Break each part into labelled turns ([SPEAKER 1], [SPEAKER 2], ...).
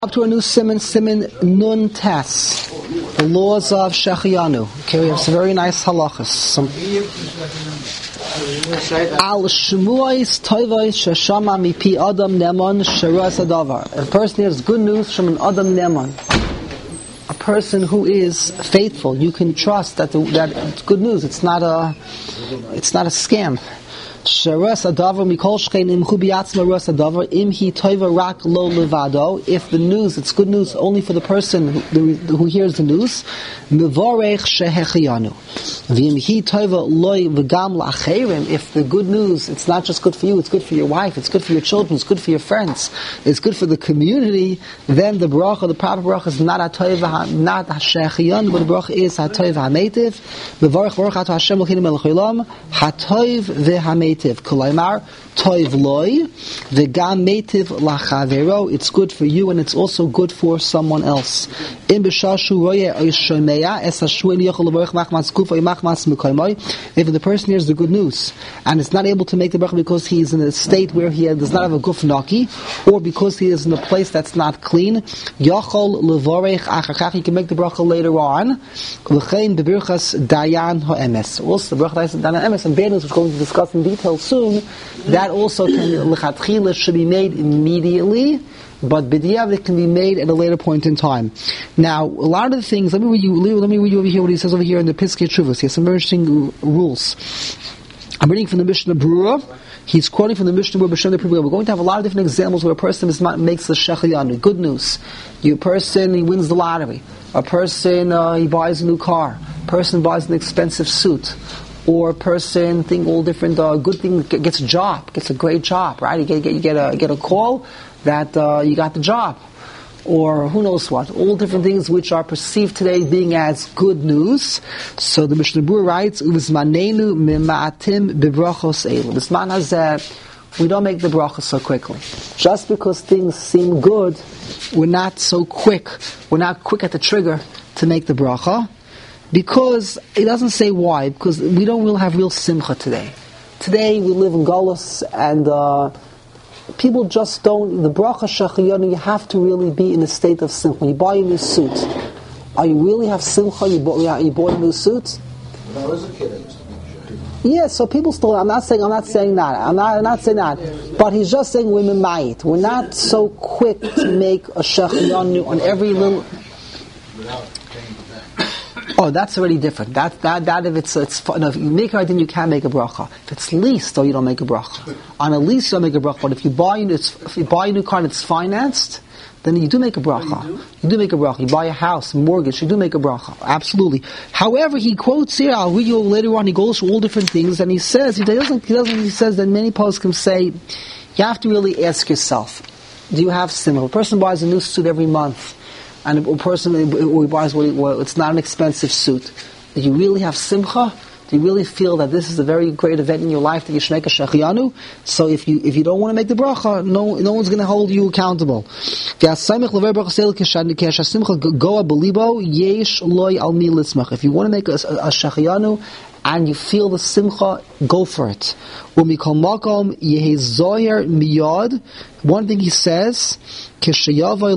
[SPEAKER 1] Up to a new Siman Nun Tes, the laws of Shechiyanu. Okay, we have some very nice halachas. Al Shmuais Toivos Sheshama Mipi Adam Neman Sheras Adavar. A person hears good news from an Adam Neman, a person who is faithful. You can trust that it's good news. It's not a scam. Sheras Adavar Mikol Shchein Imchu Biatzma Ras Adavar Imhi Toiva Rak Lo Levado. If the news, it's good news only for the person who hears the news. Mevorech Shehechiyanu. V'imhi Toiva Loi V'gam La'acherim. If the good news, it's not just good for you, it's good for your wife, it's good for your children, it's good for your friends, it's good for the community, then the bracha, the proper bracha is not HaToiva, not Shehechiyanu, but the bracha is HaToiva HaMeitiv. Mevorech Baruch Ato Hashem L'chinu Melech Olam HaToiv V'HaMeitiv. Kolaimar toiv loy v'gam meitiv lachavero. It's good for you and it's also good for someone else. If the person hears the good news and is not able to make the bracha because he is in a state where he does not have a guf naki, or because he is in a place that's not clean, yachol levorech achar, he can make the bracha later on. L'chein bebirchas dayan ha'emes. Also the bracha dayan ha'emes and bad news, which we're going to discuss in detail soon, that also lechatchila should be made immediately, but b'diavad it can be made at a later point in time. Now, a lot of the things, let me read you over here what he says over here in the Piskei Teshuvos. He has some very interesting rules. I'm reading from the Mishnah Berurah. He's quoting from the Mishnah Berurah. We're going to have a lot of different examples where a person makes the Shechiyanu, good news. A person, he wins the lottery. A person, he buys a new car. A person buys an expensive suit. Or a person, all different good thing, gets a job, gets a great job, right? You get a call that you got the job, or who knows what. All different things which are perceived today being as good news. So the Mishnah Berurah writes, "Uvizmanenu mima'atim bebrachos elu." This man has we don't make the bracha so quickly. Just because things seem good, we're not so quick. We're not quick at the trigger to make the bracha. Because, it doesn't say why, because we don't really have real simcha today. Today we live in Galus and people just don't, the bracha shechiyanu, you have to really be in a state of simcha. You buy a new suit. Are you really have simcha? You bought a new suit?
[SPEAKER 2] When I was a kid, I used to make shechiyanu.
[SPEAKER 1] Yeah, so people still, I'm not saying that. I'm not saying that. But he's just saying we're mimayit. We're not so quick to make a shechiyanu on every little... Oh, that's already different. That if it's if you make it, then you can make a bracha. If it's leased, though, you don't make a bracha. On a lease, you don't make a bracha. But if you buy a new car and it's financed, then you do make a bracha. You do make a bracha. You buy a house, mortgage, you do make a bracha. Absolutely. However, he quotes here, I'll read you later on, he goes through all different things, and he says, he says that many poskim say, you have to really ask yourself, do you have simcha? A person buys a new suit every month, and a person who buys it's not an expensive suit. Do you really have simcha? Do you really feel that this is a very great event in your life that you should make a shechiyanu? So if you don't want to make the bracha, no one's going to hold you accountable. If you want to make a shechiyanu and you feel the simcha, go for it. One thing he says, when he hears the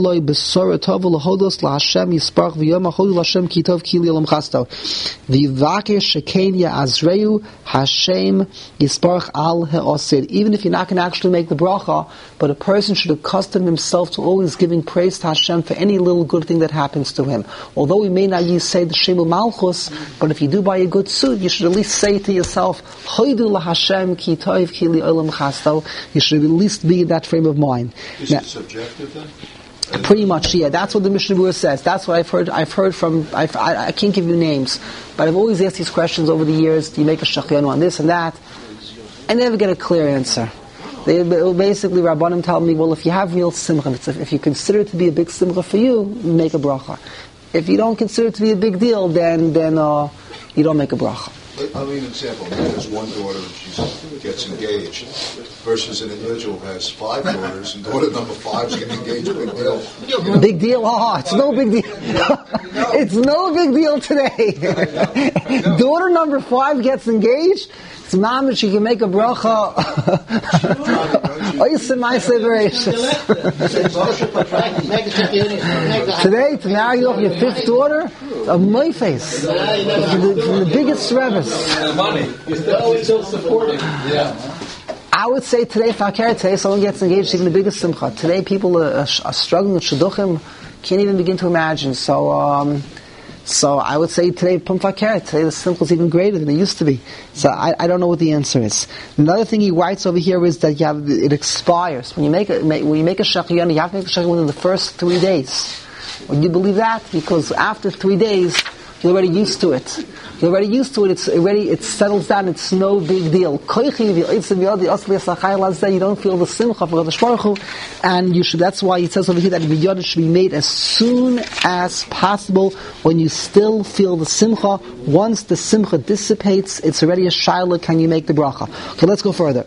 [SPEAKER 1] even if you're not going to actually make the bracha, but a person should accustom himself to always giving praise to Hashem for any little good thing that happens to him. Although we may not say the Shema Malchus, but if you do buy a good suit, you should at least say to yourself, Hashem ki tov ki li olam chasto. You should at least be in that frame of mind.
[SPEAKER 2] Is it subjective then?
[SPEAKER 1] Pretty much, yeah. That's what the Mishnah Berurah says. That's what I've heard from. I can't give you names, but I've always asked these questions over the years. Do you make a shechiyanu on this and that? I never get a clear answer. Basically, Rabbanim tell me, well, if you have real simcha, if you consider it to be a big simcha for you, make a bracha. If you don't consider it to be a big deal, then you don't make a bracha.
[SPEAKER 2] I'll give you an example. Man has one daughter and she gets engaged, versus an individual who has 5 daughters and daughter number 5 is getting engaged. Big deal.
[SPEAKER 1] Big deal? Oh, it's no big deal. It's no big deal today. Daughter number 5 gets engaged. It's mamish, she can make a bracha. Today, to marry off your 5th daughter, of my face, from the biggest rebbes.
[SPEAKER 3] Always so supportive. Yeah.
[SPEAKER 1] I would say today, today someone gets engaged, even the biggest simcha. Today, people are struggling with shidduchim, can't even begin to imagine. So I would say today, today the simcha is even greater than it used to be. So I don't know what the answer is. Another thing he writes over here is that it expires. When you make a shachiyana, you have to make a shachiyana within the first 3 days. Would you believe that? Because after 3 days, you're already used to it. It settles down, it's no big deal. You don't feel the simcha for Kadosh Baruch Hu, and that's why it says over here that the Yad should be made as soon as possible when you still feel the simcha. Once the simcha dissipates, it's already a shaila, can you make the bracha? Okay, let's go further.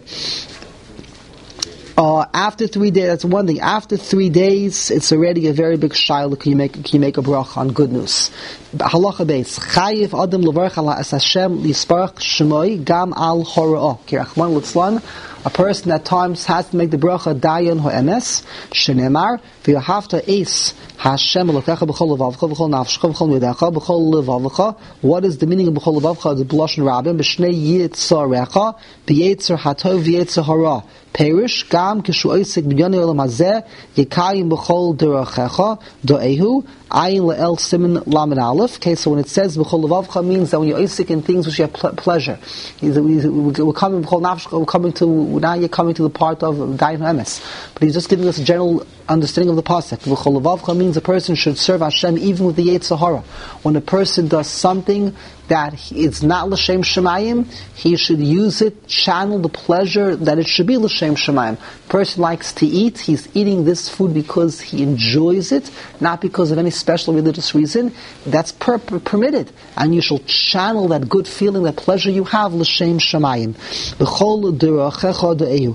[SPEAKER 1] After 3 days, that's one thing. After 3 days, it's already a very big shaila. Can you make a bracha on good news? Halacha beis. Chayiv adam levarach ala es Hashem lisparach shemoi gam al hora'ah. Kirachman litzlan. A person at times has to make the bracha dayan ho'emes. Shenemar v'yahavta es Hashem elokecha b'chol levavcha b'chol nafshcha b'chol midecha b'chol levavcha. What is the meaning of b'chol levavcha? The blush and rabbin b'shnei yitzarecha b'yetzer hatov v'yetzer hara. Perish gam kishu oisik b'yoni olam hazeh yekayim b'chol derachecha do'ehu ayin le'el simin lamed aleph. Okay, so when it says b'chol levavcha means that when you're oisik in things which you have pleasure. We're coming b'chol nafshcha. Now you're coming to the part of dayan emes. But he's just giving us a general understanding of the pasuk. B'chol levavcha means a person should serve Hashem even with the yetzer hara. When a person does something that it's not l'shem shemayim, he should use it, channel the pleasure that it should be l'shem shemayim. Person likes to eat, he's eating this food because he enjoys it, not because of any special religious reason. That's permitted, and you shall channel that good feeling, that pleasure you have l'shem shemayim. B'chol derachecha de'ehu.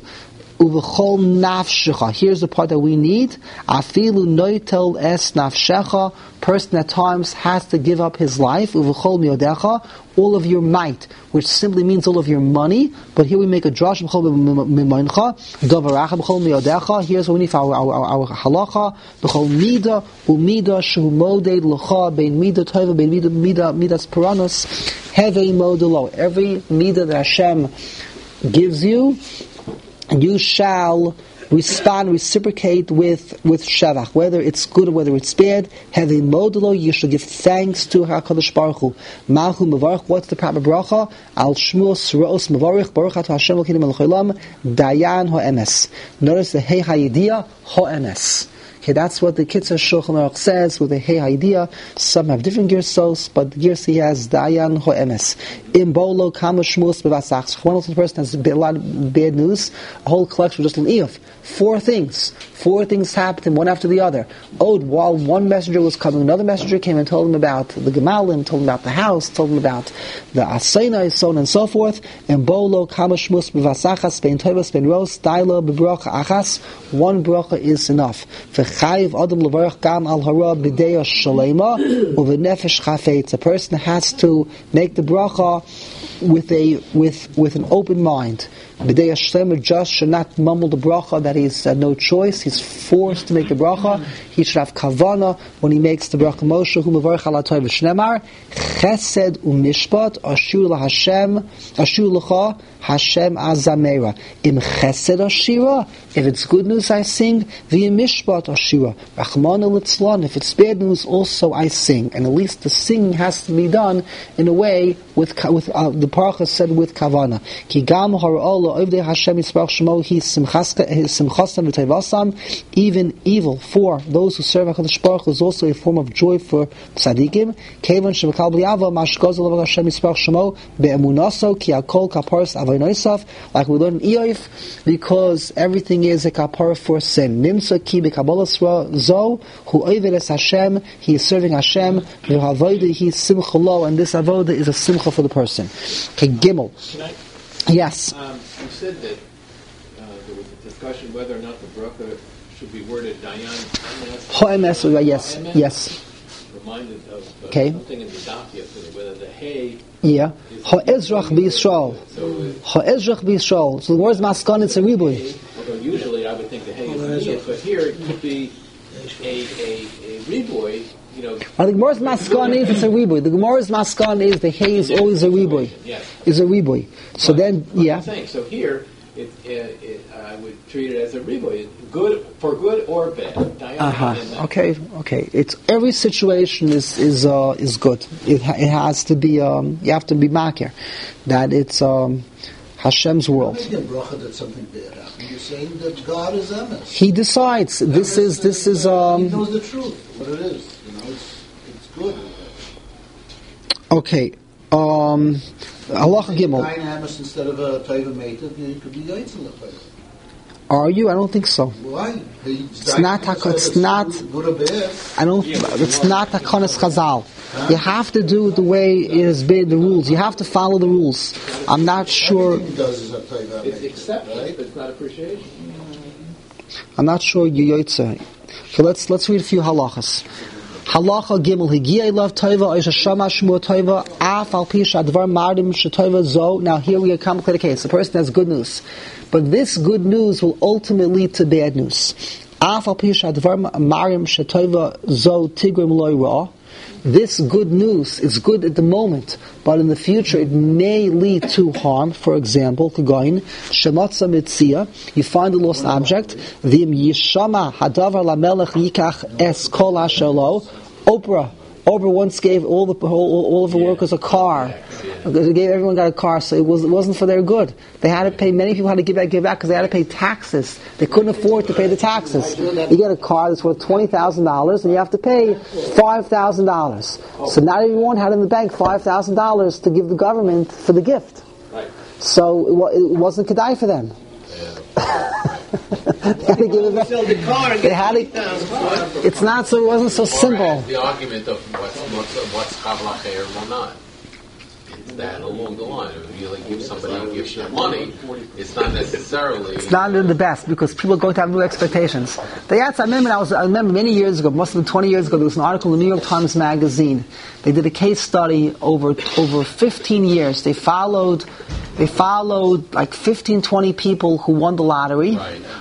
[SPEAKER 1] Here's the part that we need. Afilu noitel es nafshecha. Person at times has to give up his life. Uvechol miodecha. All of your might, which simply means all of your money. But here we make a drash. B'chol mimoincha. Dovaracha b'chol miodecha. Here's what we need for our halacha. B'chol mida umida shehu moded l'cha bein mida tova bein midas paranos hevei modelo. Every mida that Hashem gives you, you shall reciprocate with shevach, whether it's good or whether it's bad. Heavy modelo, you should give thanks to HaKadosh Baruch Hu. Malchu mevarich, what's the proper bracha? Al shmus ra'os mevarich, baruch ato Hashem l'kinim l'cholam, dayan ho'emes. Notice the hey hayidiyah ho'emes. Okay, that's what the Kitzur Shulchan Aruch says with the hey idea. Some have different girsos, but the girsa he has dayan ho'emes. Im bolo kama shmus bevasach. One of the person has a lot of bad news. A whole collection just an iyuf. 4 things. 4 things happened, one after the other. While one messenger was coming, another messenger came and told him about the gemalim, told him about the house, told him about the asayna, so on and so forth. And bolo kama shmus bevasachas bein tovas bein ros dailo bebracha achas. One bracha is enough. V'chayiv adam levarach gam al hara b'deya shalema u'v'nefesh chafetz. A person has to make the bracha with an open mind. B'deya shalema just should not mumble the bracha that he's no choice. He's forced to make the bracha. He should have kavana when he makes the bracha. Moshe hu mevarich ala tov v'shnemar chesed u'mishpat ashur laHashem ashur l'cha Hashem azamera. Im chesed ashira, if it's good news I sing. V'im mishpat ashira, rachmana litzlan. If it's bad news also I sing. And at least the singing has to be done in a way with the paracha said with kavana. Ki gam hara'ola ovdei Hashem yisparach shemo hi simchasam v'tevasam. Even evil for those who serve HaKadosh Baruch Hu is also a form of joy for tzaddikim. Kevan shemekal b'yava mashgozel of Hashem yisparach shemo be'emunaso ki akol kaparas like we learn in Eoif, because everything is a kapara for sin. Nimsa ki b'kabbalas Yisra Zo Hu Oivedes Hashem. He is serving Hashem. V'Havoda He Simcha Lo, and this avoda is a simcha for the person. Okay, Gimel. Yes.
[SPEAKER 3] You said that there was a discussion whether or not the bracha should be worded Dayan
[SPEAKER 1] Ho-emes, yes.
[SPEAKER 3] Reminded of
[SPEAKER 1] Okay.
[SPEAKER 3] something in the daf yesterday, whether the hay.
[SPEAKER 1] Yeah. Ha-ezrach b'Yisrael. Ha-ezrach b'Yisrael. So the word is maskan, it's a ribui.
[SPEAKER 3] Although usually I would think the hay is immediate, but here it could be a ribui.
[SPEAKER 1] Well, the Gemara's maskan is it's a ribui. The Gemara's maskan is the hay is always a ribui.
[SPEAKER 3] Yes.
[SPEAKER 1] Is a ribui. So then, yeah.
[SPEAKER 3] I'm saying, so here, I would treat it as a ribui, good or bad.
[SPEAKER 1] Okay. It's every situation is good. It has to be. You have to be makir that it's Hashem's world.
[SPEAKER 4] Maybe in bracha that something bad happened. You're saying that God is emes.
[SPEAKER 1] He decides. This is.
[SPEAKER 4] He knows the truth, what it is. It's good.
[SPEAKER 1] Okay. Halacha Gimel.
[SPEAKER 4] Emes instead of a taiva meita, you could be yaitz in the taiva.
[SPEAKER 1] Are you? I don't think so.
[SPEAKER 4] Why?
[SPEAKER 1] It's not. I don't. It's not Hakonas Chazal. You have to do it the way it has been. The rules. You have to follow the rules. I'm not sure.
[SPEAKER 3] It's acceptance, but it's not appreciation.
[SPEAKER 1] I'm not sure you yotze. So let's read a few halachas. Halacha Gimel Higia Love Tova Oisha Shama Shmua Tova Af Al Pisha Advar Mardim Shetova Zo. Now here we complicate a case. The person has good news, but this good news will ultimately lead to bad news. Af Al Pisha Advar Mardim Shetova Zo Tigrim Loi Ra. This good news is good at the moment, but in the future it may lead to harm. For example, Kagoin, Shematza Mitzia, you find a lost object, Vim Yishama Hadavar Lamelech Yikach Es Kol Ashelo. Oprah once gave all of her workers a car. Everyone got a car, so it wasn't for their good. They had to pay. Many people had to give back because they had to pay taxes. They couldn't afford to pay the taxes. You get a car that's worth $20,000, and you have to pay $5,000. So not everyone had in the bank $5,000 to give the government for the gift. So it wasn't kedai for them. They had to give it back. They had to. It's not so. It wasn't so simple.
[SPEAKER 5] The argument of what's chavlach or not. It's that along the line. If you give somebody a gift of money, it's not necessarily.
[SPEAKER 1] It's not the best because people are going to have new expectations. I remember many years ago, must have been 20 years ago. There was an article in the New York Times Magazine. They did a case study over 15 years. They followed like 15, 20 people who won the lottery,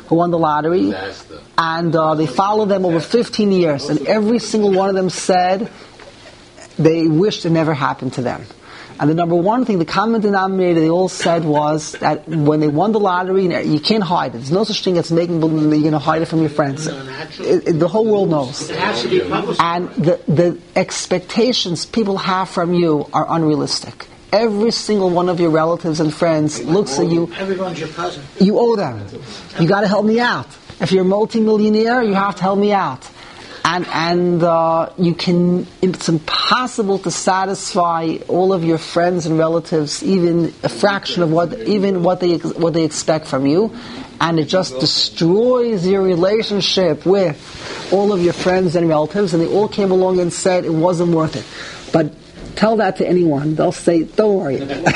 [SPEAKER 1] and they followed them over 15 years, and every single one of them said they wished it never happened to them. And the number one thing, the common denominator they all said was that when they won the lottery, you can't hide it. There's no such thing as making believe that you're going to hide it from your friends. The whole world knows.
[SPEAKER 4] It has to be published.
[SPEAKER 1] And the expectations people have from you are unrealistic. Every single one of your relatives and friends looks at you.
[SPEAKER 4] Everyone's your cousin.
[SPEAKER 1] You owe them. You got to help me out. If you're a multimillionaire, you have to help me out. And you can. It's impossible to satisfy all of your friends and relatives, even a fraction of what they expect from you, and it just destroys your relationship with all of your friends and relatives. And they all came along and said it wasn't worth it. But tell that to anyone, they'll say, "Don't worry,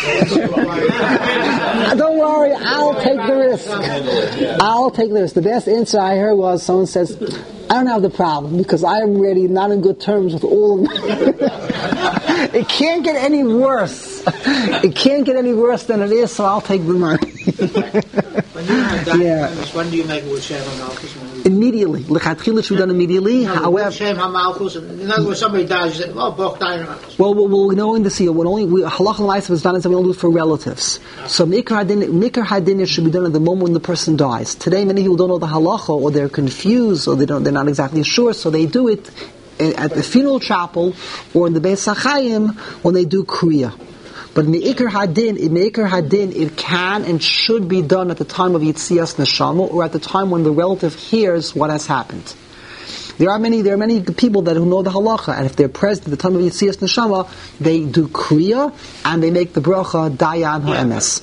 [SPEAKER 1] don't worry. I'll take the risk. I'll take the risk." The best answer I heard was someone says, "I don't have the problem because I am already not in good terms with all of them." It can't get any worse. It can't get any worse than it is, so I'll take the money.
[SPEAKER 4] When you have diamonds, when do you make it with Shem HaMalchus?
[SPEAKER 1] Immediately. L'chatchila should be done immediately. However,
[SPEAKER 4] Shem HaMalchus, in other words, somebody dies, you say, "Oh, Boch diamonds."
[SPEAKER 1] Well, we know in the sea, halach and life is done, is we only do it for relatives. So mikar hadin should be done at the moment when the person dies. Today, many people don't know the halacha, or they're confused, or they're not exactly sure, so they do it at the funeral chapel or in the Beis HaChaim when they do kriya. But meikar hadin, it can and should be done at the time of Yitzias Neshama, or at the time when the relative hears what has happened. There are many people who know the halacha, and if they're present at the time of Yitzias Neshama, they do kriya and they make the bracha dayan ha'emes.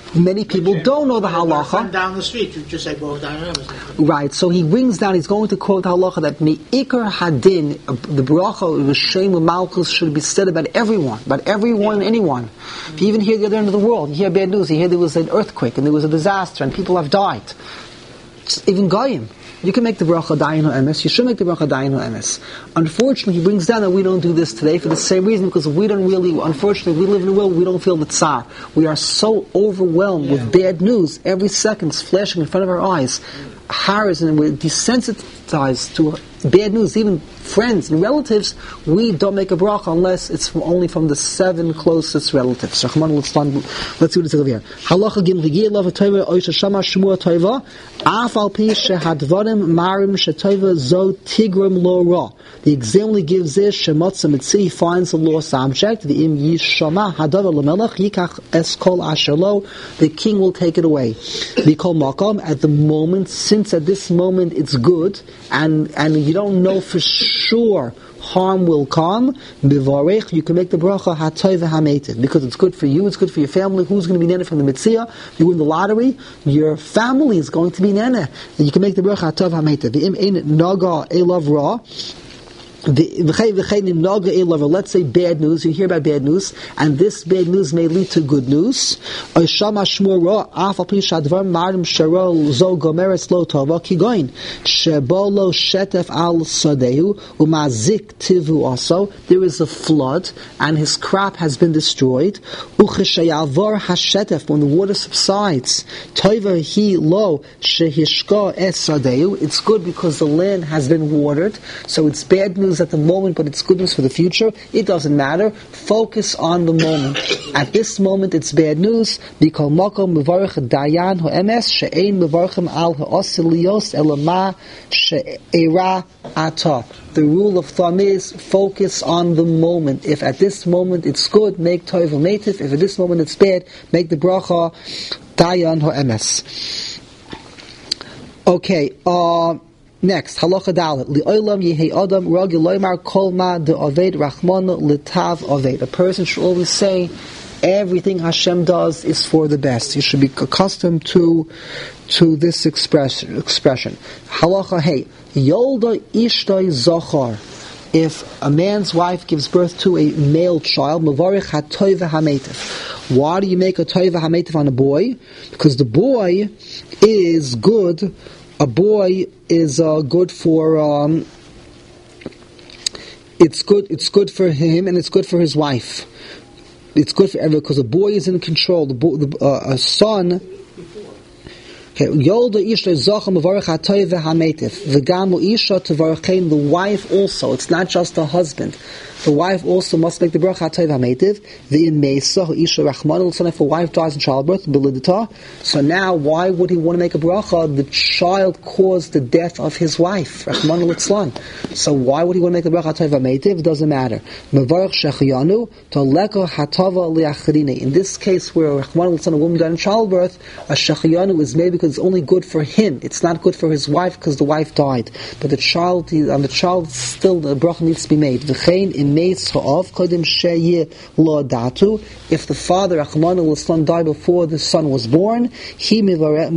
[SPEAKER 1] Many people don't know the halacha.
[SPEAKER 4] Down the street, you just say Baruch Dayan Emes.
[SPEAKER 1] Right, so he brings down, he's going to quote halacha that Me'ikar Hadin, the bracha of Shem and Malchus should be said about everyone and anyone. If you even hear the other end of the world, you hear bad news, you hear there was an earthquake and there was a disaster and people have died. Even Goyim. You can make the bracha Dayan Emes. You should make the bracha Dayan Emes. Unfortunately, he brings down that we don't do this today for the same reason, because we don't really, unfortunately, we live in a world we don't feel the tsar. We are so overwhelmed with bad news. Every second is flashing in front of our eyes. And we're desensitized to bad news. Even friends and relatives, we don't make a bracha unless it's only from the 7 closest relatives. Let's see what it says over here. Halacha gim v'giyah lava toiva oisha shama shmua toiva afal pi shehadvarim marim shetoiva zo tigrim lo ra. The example he gives is shemotza mitzi, he finds the law subject, the im yishama hadavar l'melech yikach eskol asherlo, the king will take it away. Mikol makom, at the moment, since at this moment it's good, and you don't know for sure harm will come, bivarech, you can make the bracha hatov hametiv, because it's good for you, it's good for your family. Who's going to be nene from the mitzvah? You win the lottery, your family is going to be nene. And you can make the bracha hatov hametiv. The im ein naga elav ra. Let's say bad news, you hear about bad news, and this bad news may lead to good news. There is a flood, and his crop has been destroyed. When the water subsides, it's good because the land has been watered, so it's bad news at the moment, but it's good news for the future. It doesn't matter. Focus on the moment. At this moment, it's bad news. The rule of thumb is focus on the moment. If at this moment it's good, make toiv u'meitiv. If at this moment it's bad, make the bracha dayan ha'emes. Okay, next, halacha dalet. Li'olam yehei adam ragil loymar kol ma de'oved rachmana litav oved. A person should always say, everything Hashem does is for the best. You should be accustomed to this expression. Halacha hey, yolda ishtay zachar. If a man's wife gives birth to a male child, mavarich hatoiva hametiv. Why do you make a toiva hametiv on a boy? Because the boy is good. A boy is good for. It's good for him, and it's good for his wife. It's good for everyone because the boy is in control. A son. The wife also. It's not just the husband. The wife also must make the bracha hatov hametiv. The inmeisa isha rachmana. If a wife dies in childbirth, belidita. So now, why would he want to make a bracha? The child caused the death of his wife, rachmana litzlan. So why would he want to make the bracha hatov hametiv? It doesn't matter. Mevarach shechiyanu toleko hatava liachrine. In this case, where rachmana litzlan, a woman died in childbirth, a shechiyanu is made because it's only good for him. It's not good for his wife because the wife died. But the child still the bracha needs to be made. V'chein in if the father Rachmana litzlan died before the son was born, she makes a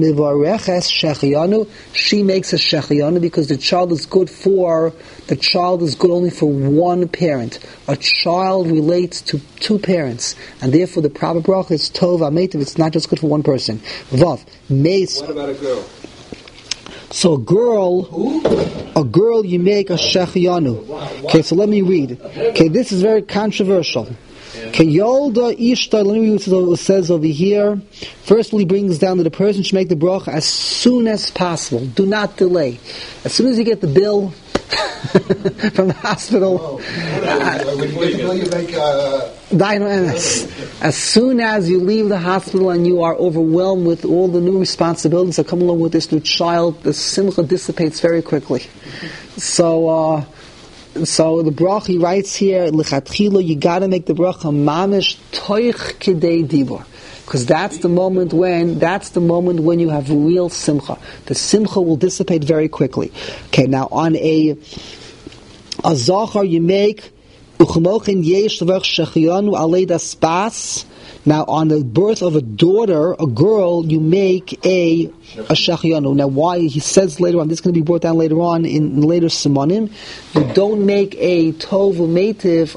[SPEAKER 1] shechiyanu because the child is good only for one parent. A child relates to 2 parents, and therefore the proper bracha is tov hametiv. It's not just good for one person. Vav meis.
[SPEAKER 2] What about a girl?
[SPEAKER 1] So a girl, you make a shechiyanu. Okay, so let me read. Okay, this is very controversial. Okay, Yolda Ishta, let me read what it says over here. Firstly, brings down that a person should make the bracha as soon as possible. Do not delay. As soon as you get the bill from the hospital,
[SPEAKER 2] when you get the bill, you make
[SPEAKER 1] as soon as you leave the hospital and you are overwhelmed with all the new responsibilities that come along with this new child, the simcha dissipates very quickly. So the bracha, he writes here, lechatchila, you got to make the bracha mamish toich kidei dibur, because that's the moment when you have real simcha. The simcha will dissipate very quickly. Okay, now on a zachar you make Now, on the birth of a daughter, a girl, you make a shechianu. Now, why? He says later on, this is going to be brought down later on in later Simonim. You don't make a tov u'meitiv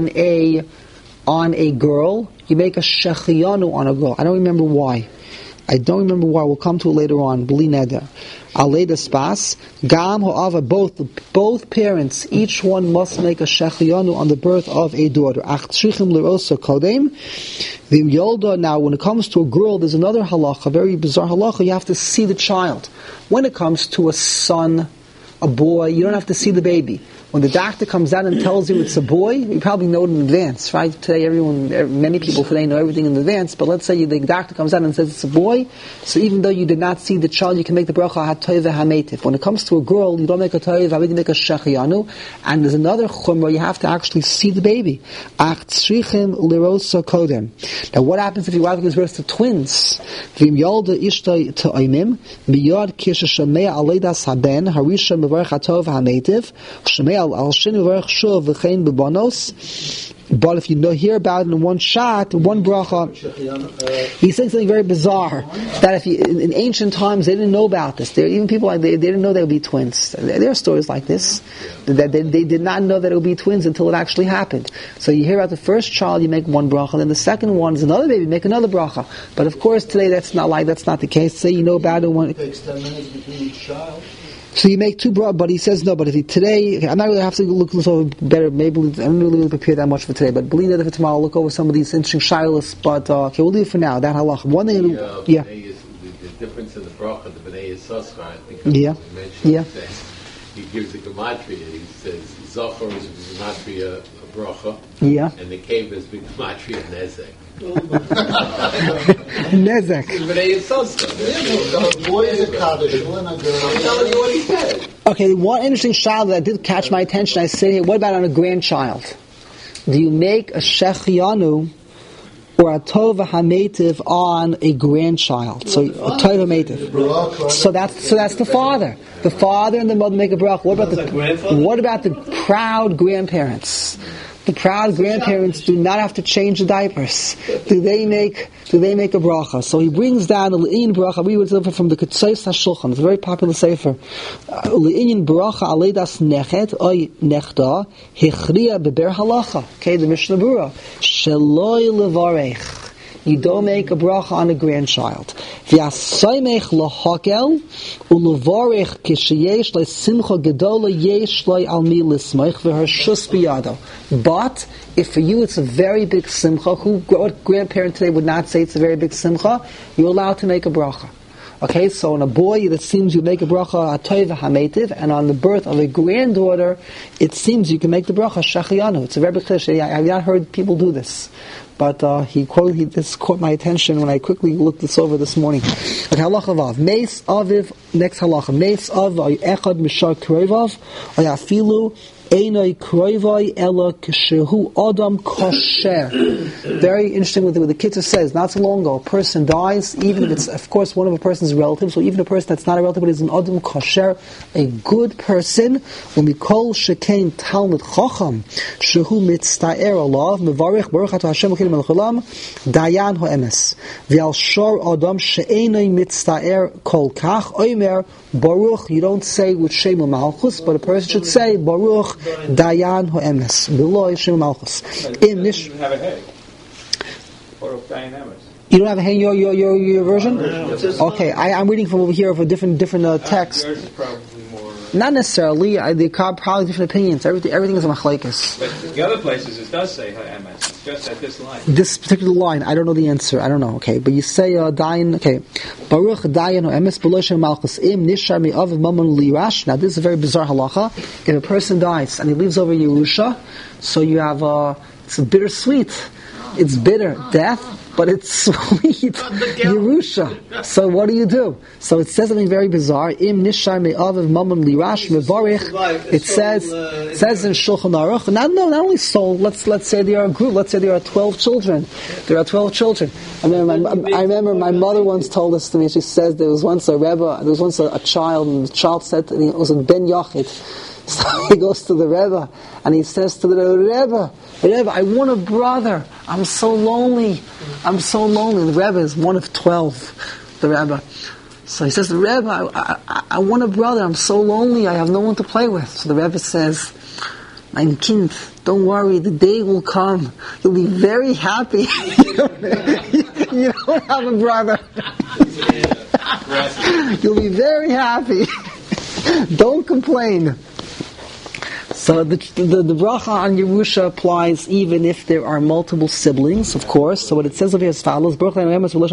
[SPEAKER 1] on a girl. You make a shechianu on a girl. I don't remember why. We'll come to it later on. Bli neder. Alei spas. Gam ho'ava. Both parents, each one must make a shechianu on the birth of a daughter. Ach tzrichim l'rosa kodem. V'im yolda. Now, when it comes to a girl, there's another halacha, very bizarre halacha. You have to see the child. When it comes to a son, a boy, you don't have to see the baby. When the doctor comes out and tells you it's a boy, you probably know it in advance, right? Today, many people today know everything in advance, but let's say the doctor comes out and says it's a boy, so even though you did not see the child, you can make the bracha ha-toiv ha-meitiv. When it comes to a girl, you don't make a toiv, you make a shechianu, and there's another chumrah, you have to actually see the baby. Ach tzrichim lirosa kodem. Now, what happens if your wife gives birth to twins? V'im yolda ishtay ta'imim, miyad kisha shamea aleidas haben, harisha mevarech ha-toiv ha-meitiv, shamea but if you hear about it in one shot, one bracha, he's saying something very bizarre. That if in ancient times they didn't know about this. Even people they didn't know they would be twins. There are stories like this that they did not know that it would be twins until it actually happened. So you hear about the first child, you make one bracha, then the second one is another baby, make another bracha. But of course today that's not the case. Say you know about it one.
[SPEAKER 2] It takes 10 minutes between each child.
[SPEAKER 1] So you make two bracha, but he says no. But if today, I'm not really have to look this over better. Maybe I'm not really prepared that much for today. But believe that for tomorrow, I'll look over some of these interesting shilas. But okay, we'll leave it for now. That halacha. One thing,
[SPEAKER 5] the difference in the bracha, the b'nei Yisachar, I think we mentioned. He gives a gematria. He says Zachor is gematria a bracha.
[SPEAKER 1] Yeah.
[SPEAKER 5] And the cave is gematria nezek.
[SPEAKER 1] Nezek. Okay, one interesting child that did catch my attention, I say here, what about on a grandchild? Do you make a shechianu or a tova ha-meitiv on a grandchild? So a tova ha-meitiv. So that's the father. The father and the mother make a bracha. What about the proud grandparents? The proud grandparents do not have to change the diapers. Do they make a bracha? So he brings down a le'in bracha. We would deliver from the Ketzos HaShulchan. It's a very popular sefer. Le'in bracha aleidas nechet oy nechda hechriya beber halacha. Okay, the Mishnah Berurah. Sheloi levarech. You don't make a bracha on a grandchild. V'asaymech lahakel ulevarech kisheyesh le'simcha gedola yesh lo al mi lismach v'hershus biyado. But if for you it's a very big simcha, what grandparent today would not say it's a very big simcha? You're allowed to make a bracha. Okay, so on a boy, it seems you make a bracha ha-toiv ha-meitiv, and on the birth of a granddaughter, it seems you can make the bracha shechianu. It's a very big cliche. I have not heard people do this. But this caught my attention when I quickly looked this over this morning. Okay, halacha vav. Meis aviv, next halacha. Meis aviv, echad mishar kroivav, afilu einoi kroivai ela kshehu adam kosher. Very interesting what the Kitzur says. Not so long ago, a person dies, even if it's, of course, one of a person's relatives, so even a person that's not a relative, but is an adam kosher, a good person, when we call shekain talmid chacham, shehu mitzta'er alav, mevarich baruch atah Hashem l'kedim al-cholam, dayan ho'emes. V'al shor adam she'einoi mitzta'er kol kach, oimer, baruch, you don't say with shem malchus, but a person should say, baruch, Dayan ho'emes. Below Shem Malchus. In this,
[SPEAKER 6] have a head. Or Dayan Emes.
[SPEAKER 1] You don't have a head in your version? Okay, I'm reading from over here of a different text.
[SPEAKER 6] Yours is probably more.
[SPEAKER 1] Not necessarily. They probably different opinions. Everything is a machlekes.
[SPEAKER 6] But the other places it does say ho'emes. It's just at this line.
[SPEAKER 1] This particular line, I don't know the answer. I don't know. Okay, but you say Dayan. Okay, Baruch Dayan ho'emes below Shem Malchus im nishar mi'av mammon lirash. Now this is a very bizarre halacha. If a person dies and he leaves over Yerusha, so you have it's a bittersweet. It's bitter death, but it's sweet Yerusha. So what do? So it says something very bizarre. Im nishar me'av mamon lirash mevarich. It says in Shulchan Aruch. Not only soul. Let's say they are a group. Let's say there are 12 children. There are 12 children. I remember my mother once told this to me. She says there was once a Rebbe. There was once a child, and the child said it was a Ben Yachid. So he goes to the Rebbe, and he says to the Rebbe, I want a brother. I'm so lonely. The Rebbe is one of 12, the Rebbe. So he says, Rebbe, I want a brother. I'm so lonely. I have no one to play with. So the Rebbe says, Mein Kind, don't worry, the day will come. You'll be very happy. You don't have a brother. You'll be very happy. Don't complain. So the bracha on Yerusha applies even if there are multiple siblings, of course. So what it says over here is follows: the person makes the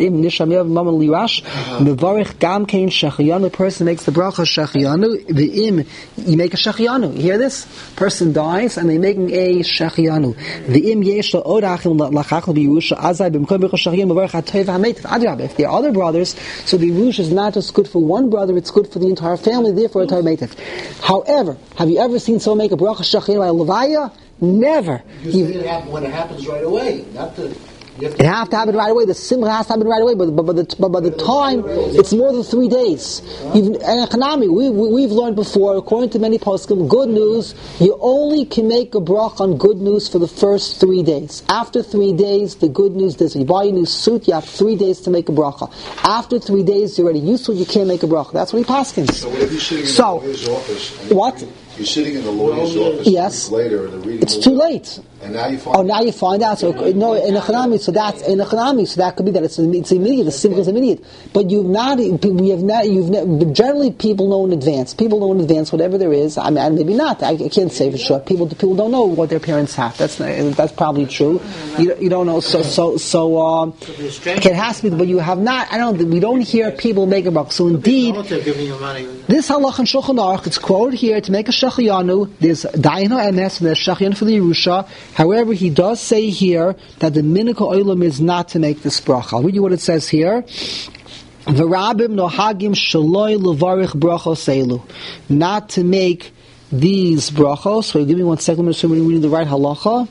[SPEAKER 1] bracha shechiyanu. The im, you make a shechiyanu. You hear this? Person dies and they're making a shechiyanu. The im yeshla odachim lachachal b'Yerusha azay b'mkom bracha shechiyanu mevarich hatoiv hametiv adrab. If there are other brothers, so the Yerusha is not just good for one brother; it's good for the entire family. Therefore, it's hametiv. However, have you ever seen someone make a bracha shachir by a levaya? Never.
[SPEAKER 7] When it happens right away,
[SPEAKER 1] it has to happen right away. The simcha has to happen right away. But by the time, it's more than 3 days. Even in Economy, we've learned before, according to many poskim, good news, you only can make a bracha on good news for the first 3 days. After 3 days, the good news is, you buy a new suit, you have 3 days to make a bracha. After 3 days, you're already used to it, you can't make a bracha. That's what he paskins.
[SPEAKER 2] So what if you're sitting in the lawyer's office?
[SPEAKER 1] What?
[SPEAKER 2] You're sitting in the lawyer's office.
[SPEAKER 1] Yes.
[SPEAKER 2] Later, and reading.
[SPEAKER 1] It's too late.
[SPEAKER 2] And now you find.
[SPEAKER 1] Oh, now you find out. So no, in economy, so that could be that it's immediate. The simcha is immediate. But generally people know in advance. People know in advance whatever there is. I mean, maybe not. I can't say for sure. People don't know what their parents have. That's probably true. You don't know. So it has to be. But you have not. We don't hear people make a bracha. So indeed, this halach and Shulchan Aruch, it's quoted here to make a shachiyanu. There's Daino MS and there's shachiyanu for the Yerusha. However, he does say here that the minhag ha'olam is not to make this bracha. I'll read you what it says here. V'rabim nohagim shaloi levarich brachos elu. Not to make these brachos. So give me 1 second. I'm reading the right halacha.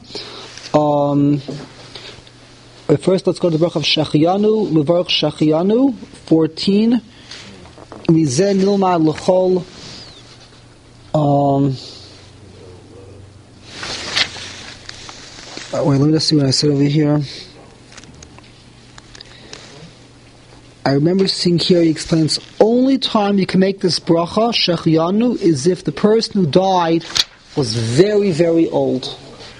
[SPEAKER 1] First, let's go to the bracha of shachiyanu. Levarich shachiyanu 14. Mizeh nilma l'chol. Wait, let me just see what I said over here. I remember seeing here, he explains, only time you can make this bracha, shechiyanu, is if the person who died was very, very old.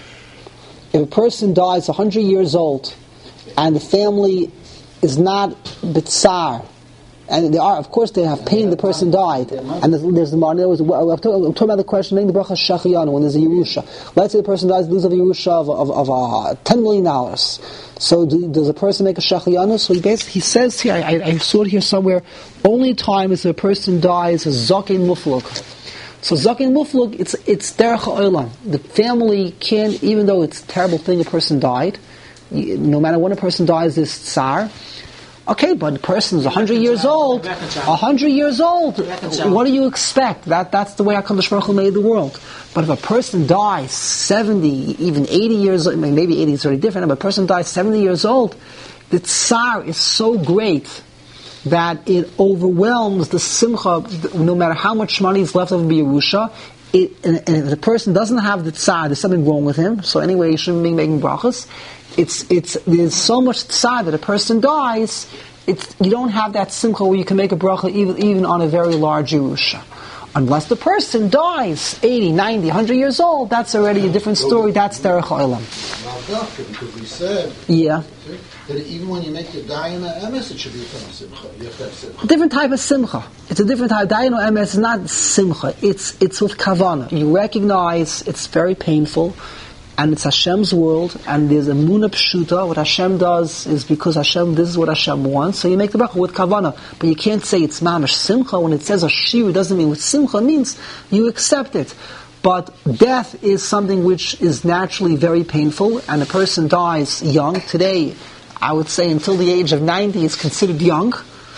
[SPEAKER 1] If a person dies 100 years old, and the family is not bitsar, and they are, of course, they have pain. The person died, and there's the martyr. I'm talking about the question: making the bracha shachiyanu when there's a Yerusha. Let's say the person dies, loses a Yerusha of $10 million. So does a person make a shachiyanu? So he says here, I saw it here somewhere. Only time is if a person dies is zaken muflug. So zaken muflug, it's derech ha'olam. The family can't, even though it's a terrible thing, a person died. No matter when a person dies, there's tsar. Okay, but the person is 100 years old. 100 years old. What do you expect? That's the way HaKadosh Baruch Hu made the world. But if a person dies 70, even 80 years old, maybe 80 is already different, but a person dies 70 years old, the tsar is so great that it overwhelms the simcha, no matter how much money is left over Yerusha. And if the person doesn't have the tsar, there's something wrong with him, so anyway, he shouldn't be making brachas. There's so much tsar that a person dies, you don't have that simcha where you can make a bracha even on a very large Yerusha. Unless the person dies 80, 90, 100 years old, that's already a different story. That's derech ha'olam.
[SPEAKER 7] Because we said that even when you make the dayana emes, it should be a simcha. You have to have simcha.
[SPEAKER 1] A different type of simcha. It's a different type. Dayana emes is not simcha. It's with kavana. You recognize it's very painful, and it's Hashem's world, and there's a munah pshuta. What Hashem does is because this is what Hashem wants, so you make the bracha with kavana. But you can't say it's mamash simcha. When it says ashir, it doesn't mean with simcha. It means you accept it. But death is something which is naturally very painful, and a person dies young. Today, I would say until the age of 90 is considered young.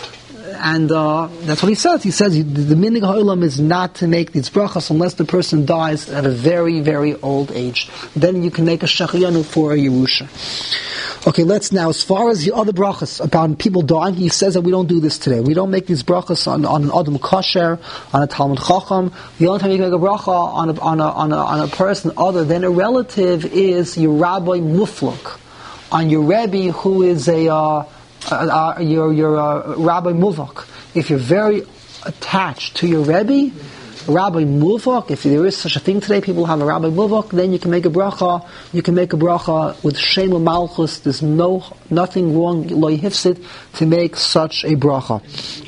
[SPEAKER 1] And that's what he says. He says the minhag ha'olam is not to make these brachas unless the person dies at a very, very old age. Then you can make a shachiyanu for a Yerusha. Okay, let's now, as far as the other brachas about people dying, he says that we don't do this today. We don't make these brachas on an Adam Kosher, on a Talmud Chacham. The only time you can make a bracha on a person other than a relative is your Rabbi Muflok, on your Rebbe who is your Rabbi Muvak. If you're very attached to your Rebbe, Rabbi Muvak, if there is such a thing today, people have a Rabbi Muvak, then you can make a bracha. You can make a bracha with Shem Malchus. There's nothing wrong, lo yifsid, to make such a bracha.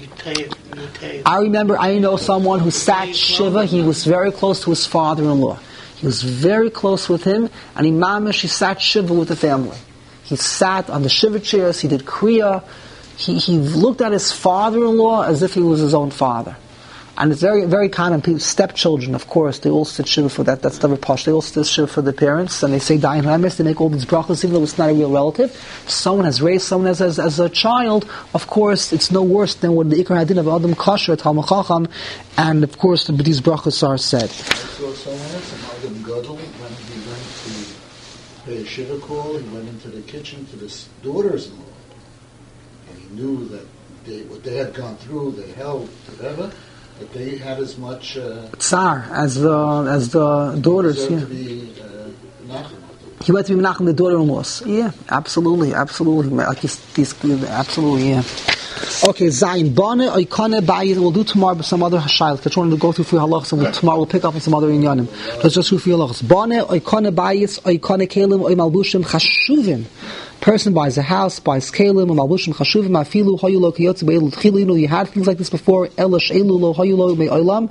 [SPEAKER 1] I know someone who sat Shiva. He was very close to his father-in-law. He was very close with him, and he sat Shiva with the family. He sat on the Shiva chairs. He did Kriya. He looked at his father-in-law as if he was his own father. And it's very, very common. People, stepchildren, of course, they all sit shiva for that. That's never posh. They all sit shiva for the parents, and they say dayan haemes. They make all these brachos, even though it's not a real relative. Someone has raised someone as a child. Of course, it's no worse than what the ikar hadin of Adam Kosher, Talmud Chacham, and of course, these brachos are said.
[SPEAKER 7] I saw someone else, an Adam Gadol, when he went to pay a shiva call, he went into the kitchen to his daughters-in-law, and he knew that what they had gone through, they held, whatever. But they had as much
[SPEAKER 1] tsar as the daughters. Yeah. He went to be Menachem, the daughter-in-laws. Yeah, absolutely. Like absolutely, yeah. Okay, Zayin Bane Oikane Bayit. We'll do tomorrow with some other hashayot. I just wanted to go through few halachas, and tomorrow we'll pick up on some other inyanim. Let's just do few halachas. Bane Oikane Bayit Oikane Kelim Oy Malbushim Chashuvim. Person buys a house, buys kelim, malbushim chashuvim, afilu hayulo kiyotze be'elu tchilinu. You had things like this before. Elash elu lo hayulo me'olam.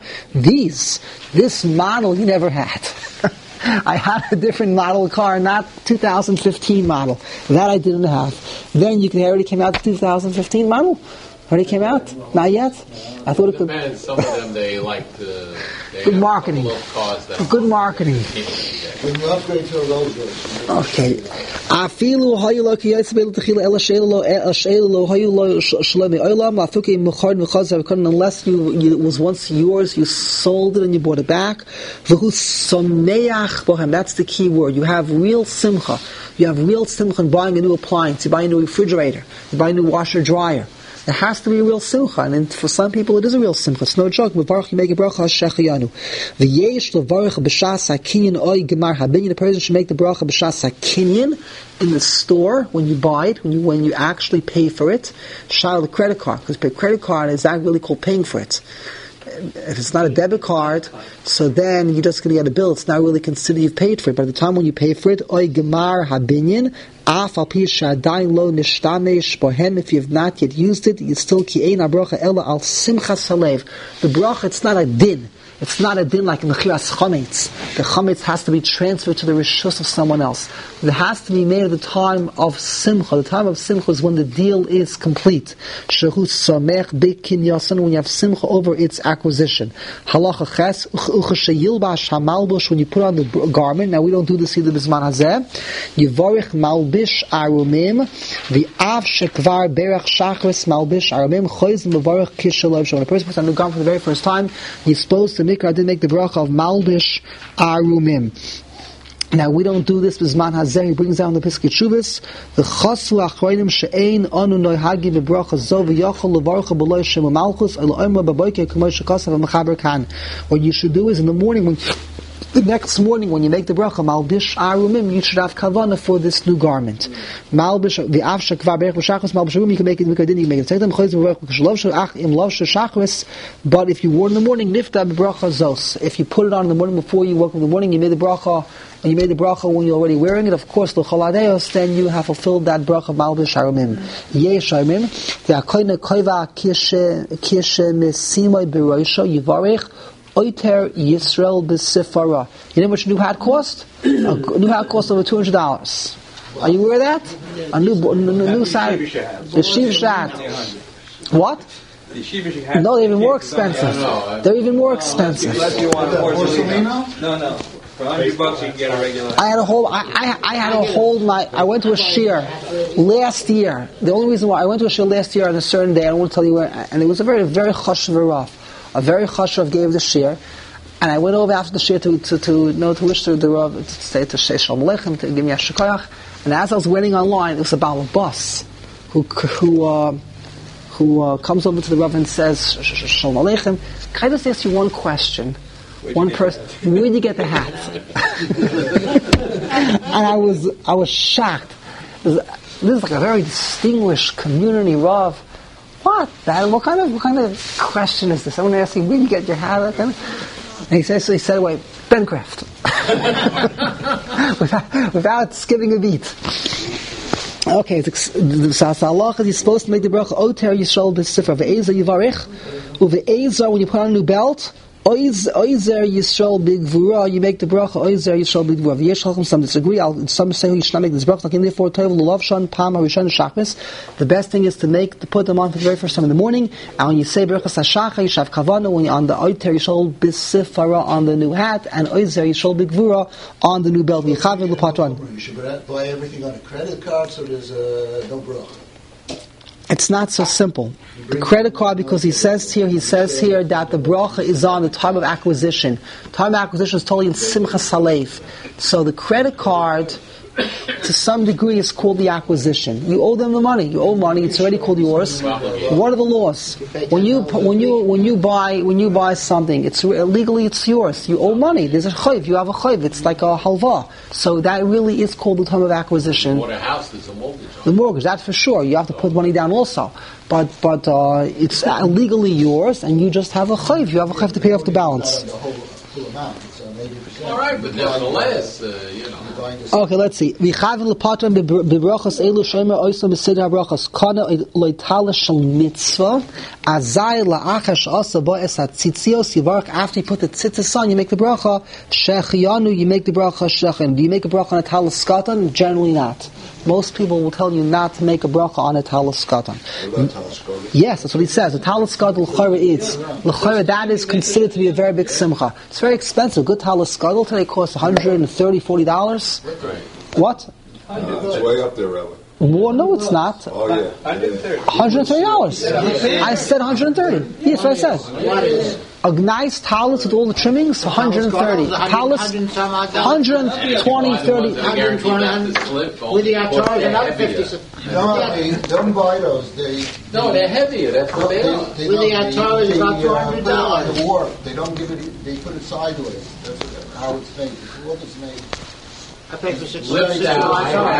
[SPEAKER 1] This model you never had. I had a different model car, not 2015 model. That I didn't have. Then you already came out the 2015 model. Already came out? Not yet. I thought it could.
[SPEAKER 5] Depends. Some of them they like the
[SPEAKER 1] good marketing. Good marketing.
[SPEAKER 7] When you upgrade to a Rolls Royce.
[SPEAKER 1] Okay. Afilu hayulo kiyotze be'elu tchila elash elu lo hayulo shlemi olam lafuke mechad mechazav couldn't unless it was once yours, you sold it and you bought it back. V'hu someach bohem. That's the key word. You have real simcha. You have real simcha in buying a new appliance. You buy a new refrigerator. You buy a new washer dryer. There has to be a real simcha, and for some people it is a real simcha. It's no joke. V'varach, you make a bracha shechayanu. V'yesh levarach b'shas hakinyan oy gemar habinyan. The person should make the bracha b'shas hakinyan in the store when you buy it, when you actually pay for it. Shal the credit card, because pay credit card is that really called paying for it. If it's not a debit card, so then you're just going to get a bill. It's not really considered you've paid for it. By the time when you pay for it, oy gemar habinyan. If you have not yet used it, you still ki'ein bracha ela al simchas halev. The bracha, it's not a din. It's not a din like in the chiras chametz. The chametz has to be transferred to the rishus of someone else. It has to be made at the time of simcha. The time of simcha is when the deal is complete. Shehu samech bekinyasan, when you have simcha over its acquisition. Halacha ches uchashayilbash hamalbush, when you put on the garment. Now we don't do this either bisman hazeh. Yivarich malbish arumim v'av shekvar berach shachris malbish arumim choyzim mevarich kishalav. So when a person puts on the garment for the very first time, he's supposed to Mikra did make the bracha of Malbish Arumim. Now we don't do this with Zman Hazeh. He brings down the Piskei Teshuvos. The Chasu Achronim She'ein Anu Noihagi V'Bracha Zo V'Yochel L'Varcha B'Lo Shemu Malchus Elo Omer B'Boiker K'mo Shekasav V'Mechaber Kan. What you should do is in the morning, the next morning when you make the bracha Malbish Arumim, you should have kavana for this new garment. Malbish the Avsha Kvar Berach B'Shachos Malbish Arumim, you can make it. You can make it. Take them Choyz V'Berach B'Shalovshu Ach Im Lovshu Shachris. But if you wore in the morning, Nifta B'Bracha Zos. If you put it on in the morning before you woke up in the morning, you made the bracha. And you made the bracha when you're already wearing it, of course, l'choladeos, then you have fulfilled that bracha Malbish Arumim. Yesh Arumim the Akoyne Koiva Kishe Mesimai B'Roisha Yivarech. Oiter Yisrael b'Sifara. You know how much a new hat cost? A new hat cost over $200. Are you aware of that? A new side. The Shiva hat. What?
[SPEAKER 6] The Shiva hat.
[SPEAKER 1] No, they're even more expensive. They're even more expensive.
[SPEAKER 6] No. For $100 you can get a regular.
[SPEAKER 1] I went to a shir last year. The only reason why I went to a shir last year on a certain day, I don't want to tell you where, and it was a very, very chashuv rough. A very chashuv gave the shir, And I went over after the shir to wish to the Rav, to say to say Shalom Aleichem, to give me a shekayach. And as I was waiting online, it was a Baal bus who comes over to the Rav and says, Shalom Aleichem, can I just ask you one question? One person, where did you get the hat? And I was shocked. This is like a very distinguished community Rav. What kind of question is this? Someone asking, where did you get your hat? And he said away, Bencraft. without skipping a beat. Okay, the halacha is you're supposed to make the bracha Oter Yisrael b'sifra ve'ezer yivarich uve'ezer when you put on a new belt. Oizer Yisrael b'gvura, you make the bracha Oizer Yisrael b'gvura. V'yesh halachim, some disagree. Some say you should not make this bracha. Like in therefore, toivel l'lovshan pam harishon shachris. The best thing is to put them on for the very first time in the morning. And when you say brachas hashacha, you should have kavana when you're on the Oiter Yisrael b'sifra on the new hat, and Oizer Yisrael b'gvura on the new belt. V'yichav l'patron.
[SPEAKER 7] You should buy everything on a credit card, so there's no bracha.
[SPEAKER 1] It's not so simple. The credit card, because he says here that the bracha is on the time of acquisition. Time of acquisition is totally in Simcha Saleif. So the credit card, to some degree, is called the acquisition. You owe them the money. You owe money. It's already called yours. What are the laws? When you buy something, it's legally it's yours. You owe money. There's a chayv. You have a chayv. It's like a halva. So that really is called the time of acquisition.
[SPEAKER 5] You bought a house. There's a mortgage.
[SPEAKER 1] The mortgage, that's for sure. You have to put money down also. But it's legally yours, and you just have a chayv. You have a chayv to pay off the balance.
[SPEAKER 7] The whole amount. It's 80%.
[SPEAKER 5] All right, but nevertheless,
[SPEAKER 1] Okay, let's see. V'chavin l'patron b'brachas elu shomer oisam b'sidra brachas kana loitala shel mitzvah azay la'achash asa ba'es hatzitzios yivarach. After you put the tzitzis on, you make the bracha shechiyanu. You make the bracha shechin. Do you make a bracha on a talis katan? Generally not. Most people will tell you not to make a bracha on a talis katan. Yes, that's what he says. The talis katan l'chayra is l'chayra. That is considered to be a very big simcha. It's very expensive. Good talis katan today costs $130-$140. What?
[SPEAKER 2] It's way up there, Rabbi.
[SPEAKER 1] Well, no, it's not.
[SPEAKER 2] Oh, yeah.
[SPEAKER 1] $130. I said 130. Yes, what I said. A nice talus with all the trimmings, 130. Talus, 120, 30.
[SPEAKER 4] With the charge, another 50.
[SPEAKER 7] No, they don't buy those.
[SPEAKER 5] No, they're heavier. That's what they are.
[SPEAKER 4] With the charge, about $200.
[SPEAKER 7] The warp. They don't give it. They put it sideways. That's how it's made. What it's made.
[SPEAKER 4] I paid for $6.
[SPEAKER 5] Lift down,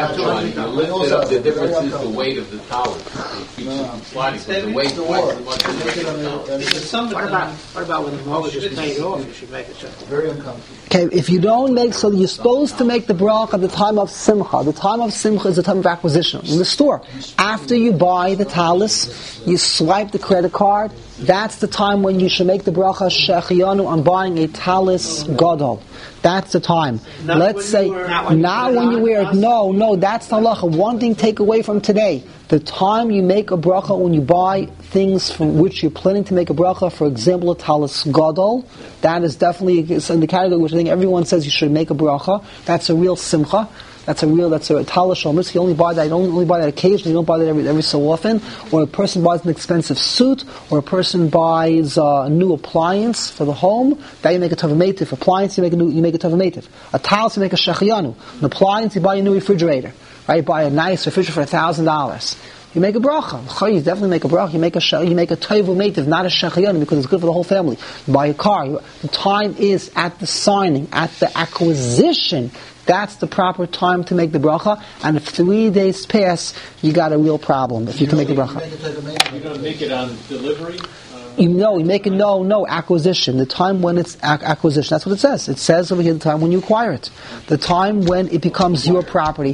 [SPEAKER 5] you lift it up. The difference is the weight of the towel. It keeps it sliding. So the weight twice as much as the weight of the towel.
[SPEAKER 4] What about when the mortgage is paid off? You should make it simple.
[SPEAKER 7] Very uncomfortable.
[SPEAKER 1] Okay, if you don't make, so you're supposed to make the bracha at the time of simcha. The time of simcha is the time of acquisition in the store. After you buy the talus, you swipe the credit card. That's the time when you should make the bracha shechiyanu on buying a talus gadol. That's the time. Let's say, now when you wear it, no, that's the halacha. One thing take away from today. The time you make a bracha, when you buy things from which you're planning to make a bracha, for example, a talus gadol, that is definitely in the category which I think everyone says you should make a bracha. That's a real simcha. That's a talus shel mitzvah. You only buy that occasionally. You don't buy that every so often. Or a person buys an expensive suit, or a person buys a new appliance for the home. That you make a tavametiv. Appliance you make a tavametiv. A talus you make a shechiyanu. An appliance you buy a new refrigerator. Right? You buy a nice refrigerator for $1,000. You make a bracha. You definitely make a bracha. You make a tavametiv, not a shechiyanu, because it's good for the whole family. You buy a car. The time is at the signing, at the acquisition. That's the proper time to make the bracha. And if 3 days pass, you got a real problem if you can make the bracha.
[SPEAKER 6] You're going to make it on delivery?
[SPEAKER 1] You make it acquisition. The time when it's acquisition. That's what it says. It says over here the time when you acquire it. The time when it becomes your property.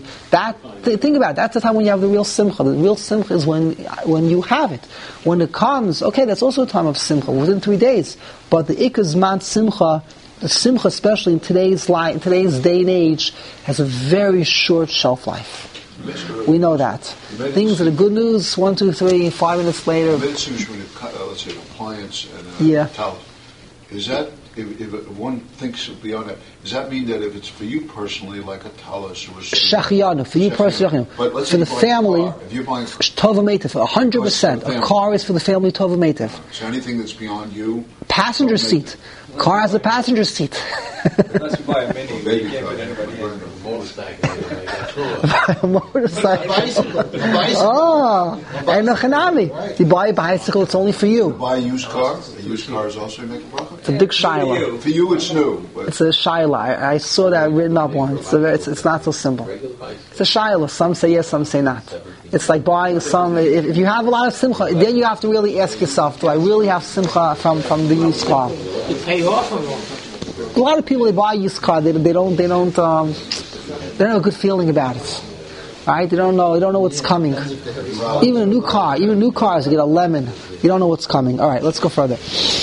[SPEAKER 1] Think about it. That's the time when you have the real simcha. The real simcha is when you have it. When it comes, okay, that's also a time of simcha, within 3 days. But the ikazman simcha, the simcha, especially in today's day and age, has a very short shelf life. We know that. Things that are good news, 1, 2, 3, 5 minutes later.
[SPEAKER 2] Let's say an appliance and a towel. Is that if one thinks beyond that, does that mean that if it's for you personally, like a talis or a
[SPEAKER 1] Shachiyanu, for you personally,
[SPEAKER 2] but
[SPEAKER 1] for the family,
[SPEAKER 2] if you're buying
[SPEAKER 1] Tova Meitiv, 100%. A car is for the family Tova Meitiv.
[SPEAKER 2] So anything that's beyond you,
[SPEAKER 1] passenger seat. Car has a passenger seat.
[SPEAKER 6] Unless you buy a mini, you can't put anybody in.
[SPEAKER 1] A motorcycle.
[SPEAKER 7] A bicycle.
[SPEAKER 1] Oh, and a chanami. You buy a bicycle, it's only for you.
[SPEAKER 2] buy a used car. A used car is also make a bracha.
[SPEAKER 1] It's a big shaila.
[SPEAKER 2] For you, it's new. But
[SPEAKER 1] It's a shaila. I saw that written up once. It's not so simple. It's a shaila. Some say yes, some say not. It's like buying some. If you have a lot of simcha, then you have to really ask yourself: do I really have simcha from the used car?
[SPEAKER 4] You pay off on one.
[SPEAKER 1] A lot of people, they buy a used car. They don't have a good feeling about it. Right? They don't know what's coming. Even a new car, cars, you get a lemon. You don't know what's coming. All right, let's go further.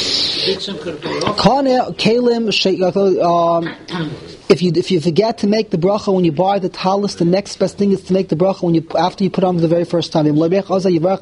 [SPEAKER 1] If you forget to make the bracha when you buy the talis, the next best thing is to make the bracha after you put on the very first time. You make a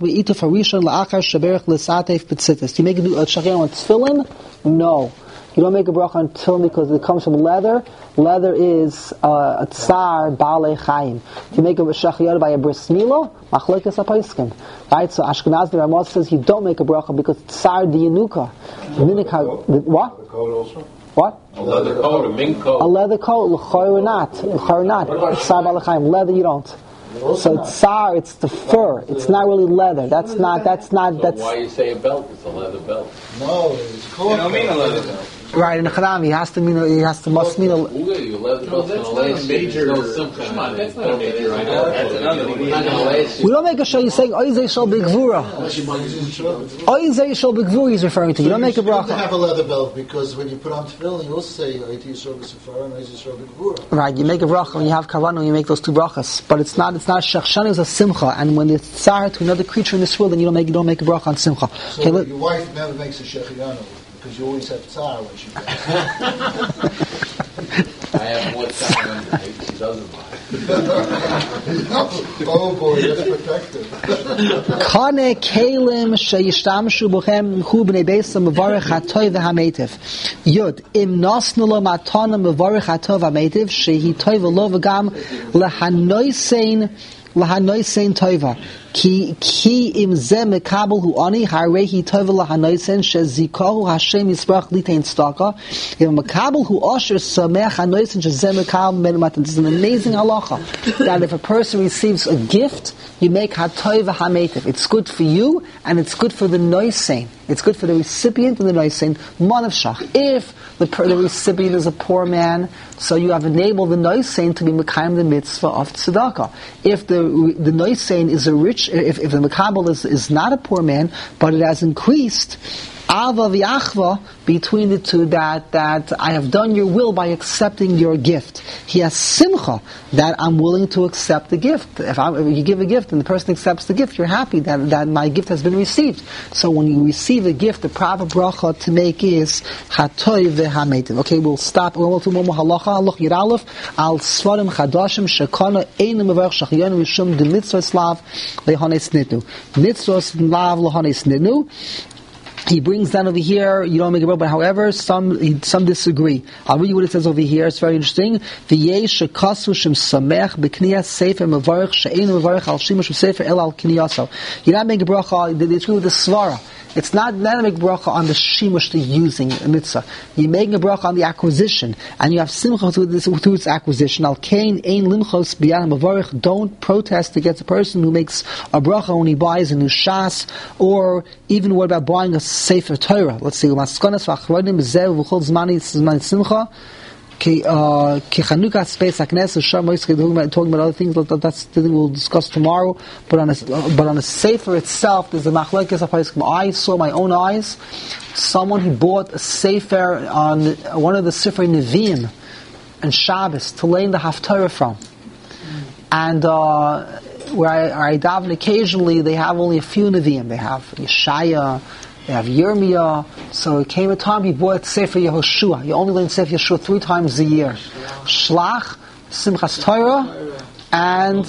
[SPEAKER 1] shachyan on tefillin? No. You don't make a bracha on tefillin because it comes from leather. Leather is a tsar baalei chayim. If you make a shachyan by a bris milah, machlokes hapaiskim. Right? So Ashkenaz the Ramah says you don't make a bracha because tsar diyanuka. What?
[SPEAKER 2] the code also.
[SPEAKER 1] What?
[SPEAKER 5] A leather coat, a mink coat.
[SPEAKER 1] A leather coat, l'chayr not. Tsar baalei chayim. Leather you don't. So tsar, it's the fur. It's not really leather. That's
[SPEAKER 5] Why you say a belt? It's a leather belt.
[SPEAKER 7] No, it's
[SPEAKER 6] You
[SPEAKER 7] called.
[SPEAKER 6] don't mean a leather belt.
[SPEAKER 1] right in the Chanami. Must mean a.
[SPEAKER 5] You leather belt.
[SPEAKER 6] That's not a major. Come on, that's not a major item. That's another one.
[SPEAKER 1] We don't make a show. You're saying Oizei Shal B'Gvura. Oizei Shal B'Gvura he's referring to. You don't make a
[SPEAKER 7] You have to
[SPEAKER 1] bracha.
[SPEAKER 7] have a leather belt because when you put on tefillin, you also say Oiti Yisrael B'Sefara and Oiti Yisrael B'Gvura.
[SPEAKER 1] Right, you make a bracha when you have kavanah. You make those two brachas, but it's not shachshani. It's a simcha, and when it's tsar to another creature in this world, then you don't make a bracha on simcha.
[SPEAKER 7] So your wife never makes a shechianu because you always have tsar when she does.
[SPEAKER 5] I have more time than she doesn't buy.
[SPEAKER 7] Oh boy, that's protected.
[SPEAKER 1] Kane kelim sheyishtamshu b'chem hu b'nei beisam mevarich hatoy v'hameitiv. Yud im nosnu lo matana mevarich hatoy v'hameitiv shehi toy v'lo v'gam lahanoisein toiva ki im ze mekabel hu ani harehi toiva lahanoisein shezikahu Hashem yisbrach litein staka im mekabel hu asher samech hanoisein sheze mekabel ben matan. This is an amazing halacha that if a person receives a gift, you make hatoy v'hameitiv. It's good for you and it's good for the noisein. It's good for the recipient and the noisein. Manavshach. If the recipient is a poor man, so you have enabled the noisein to be mekayim the mitzvah of tzedakah. If the noisein is a rich, if the mekabel is not a poor man, but it has increased ava v'achva between the two, that I have done your will by accepting your gift. He has simcha that I'm willing to accept the gift. If you give a gift and the person accepts the gift, you're happy that my gift has been received. So when you receive a gift, the proper bracha to make is hatoy v'hameitiv. Okay, we'll stop. We'll do one more halacha. Halacha Yud Aleph al svarim chadashim shekana einu mevarch shachyan rishum de mitzvos lav lehanes nitnu. Mitzvos lav lehanes nitnu. He brings down over here, you don't make a bracha, but however, some disagree. I'll read you what it says over here, it's very interesting. V'yesh shekasu shem samech b'kniyas sefer mevarech she'enu mevarech al shimush sefer el al kniyaso. You're not making a bracha, they agree with the svara. It's not to make bracha on the shimush, the using a mitzvah. You're making a bracha on the acquisition, and you have simcha through its acquisition. Al kain ein limchos b'yan mevarech. Don't protest against a person who makes a bracha when he buys a new shas, or even what about buying a sefer Torah. Let's see. Maskonas v'achronim b'zev v'chol zmani simcha. Ki Chanukah space haknes Sham talking about other things. That's the thing we'll discuss tomorrow. But on a sefer itself, there's a machlokes hapaiskim. I saw my own eyes someone who bought a sefer on one of the sefer Nevi'im and Shabbos to lay in the haftarah from, and where I daven occasionally, they have only a few Nevi'im. They have Yeshaya, they have Yirmiyah. So it came a time he bought Sefer Yehoshua. You only learn Sefer Yehoshua 3 times a year. Shlach, Simchas Torah, and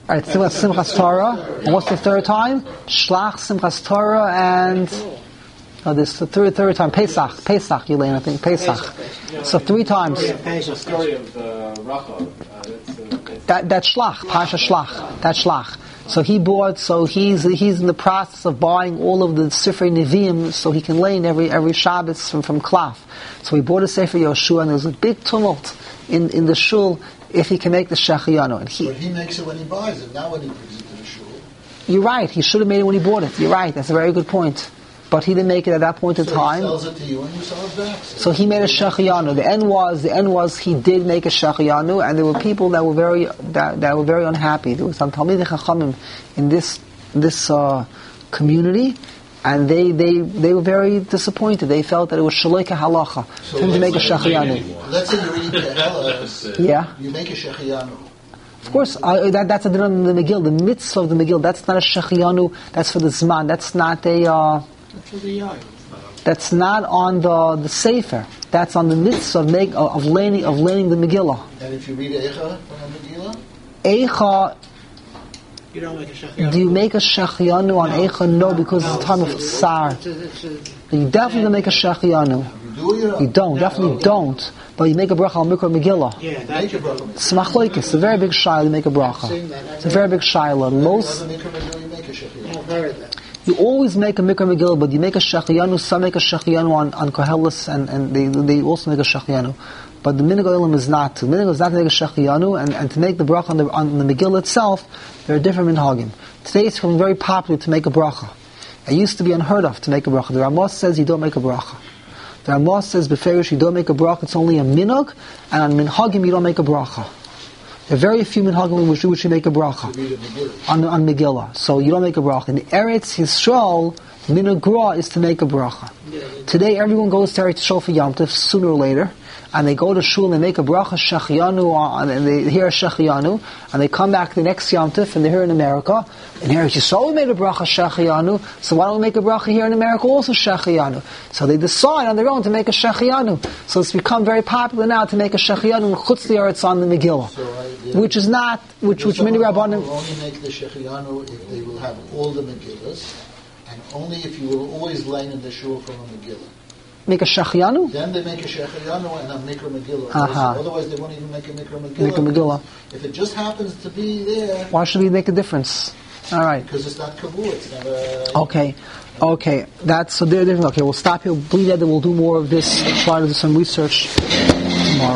[SPEAKER 1] Simchas Torah. And what's the third time? Shlach, Simchas Torah, and Oh, this is the third time. Pesach, Elaine, I think. Pesach. So 3 times.
[SPEAKER 3] The story of Rachel.
[SPEAKER 1] That's Shlach, Pasha Shlach. That's Shlach. So he's in the process of buying all of the Sifrei Nevi'im so he can lay in every Shabbos from Klaf. So he bought a Sefer Yoshua, and there was a big tumult in the shul if he can make the Shechianu.
[SPEAKER 7] But he makes it when he buys it, not when he brings it to the shul.
[SPEAKER 1] You're right. He should have made it when he bought it. You're right. That's a very good point. But he didn't make it at that point in time.
[SPEAKER 7] He sells it to you and you sell it back.
[SPEAKER 1] So he made a Shechianu. The end was he did make a Shechianu, and there were people that were very unhappy. There was some Talmidei Chachamim in this community, and they were very disappointed. They felt that it was Shaloika Halacha for him to make a Shechianu.
[SPEAKER 7] Let's say you're reading Tehillah.
[SPEAKER 1] Yeah.
[SPEAKER 7] You make a Shechianu.
[SPEAKER 1] Of course, that's a din on the Megillah. The mitzvah of the Megillah, that's not a Shechianu. That's for the Zman. That's not a. That's not on the Sefer. That's on the mitzvah of learning the Megillah.
[SPEAKER 7] And if you read Eicha from the Megillah?
[SPEAKER 1] Eicha,
[SPEAKER 4] You don't make a Shechianu.
[SPEAKER 1] do you make a Shechianu on Eicha? No, because it's a time of Tsar. You definitely don't make a Shechianu. You don't, definitely don't. But you make a bracha on Mikra Megillah.
[SPEAKER 4] Yeah, that's your bracha.
[SPEAKER 1] It's machlokes. It's a very big shayla to make a bracha. It's a very big shayla. You always make a Mikra Megillah, but you make a Shechianu. Some make a Shechianu on Koheles, and they also make a Shechianu. But the Minhag Olam is not to. The Minhag is not to make a Shechianu, and to make the bracha on the Megillah itself, there are different minhagim. Today it's becoming very popular to make a bracha. It used to be unheard of to make a bracha. The Ramos says you don't make a bracha. The Ramos says beferish you don't make a bracha. It's only a minhag, and on minhagim you don't make a bracha. There are very few minhagim which you make a bracha on Megillah. So you don't make a bracha. In Eretz Yisrael, minhag is to make a bracha. Today everyone goes to Eretz Yisrael for Yom Tov sooner or later, and they go to shul and they make a bracha Shechianu, and they hear a Shechianu, and they come back the next Yom Tov and they're here in America. And here Yisrael we made a bracha Shechianu, so why don't we make a bracha here in America also Shechianu? So they decide on their own to make a Shechianu. So it's become very popular now to make a Shechianu Chutz Li'aretz on the Megillah, which is not, which many Rabbanim
[SPEAKER 7] will only make the Shechianu if they will have all the Megillas, and only if you will always lay in the shul from a Megillah.
[SPEAKER 1] Make a Shechianu?
[SPEAKER 7] Then they make a Shechianu and a Mikra Megillah. Otherwise they won't even make a Mikra Megillah.
[SPEAKER 1] Mikra Megillah.
[SPEAKER 7] If it just happens to be there...
[SPEAKER 1] Why should we make a difference? All right.
[SPEAKER 7] Because it's not Kavur, it's not a...
[SPEAKER 1] Okay. That's, so they're different. Okay, we'll stop here. Bleed that, we'll do more of this, try to do some research.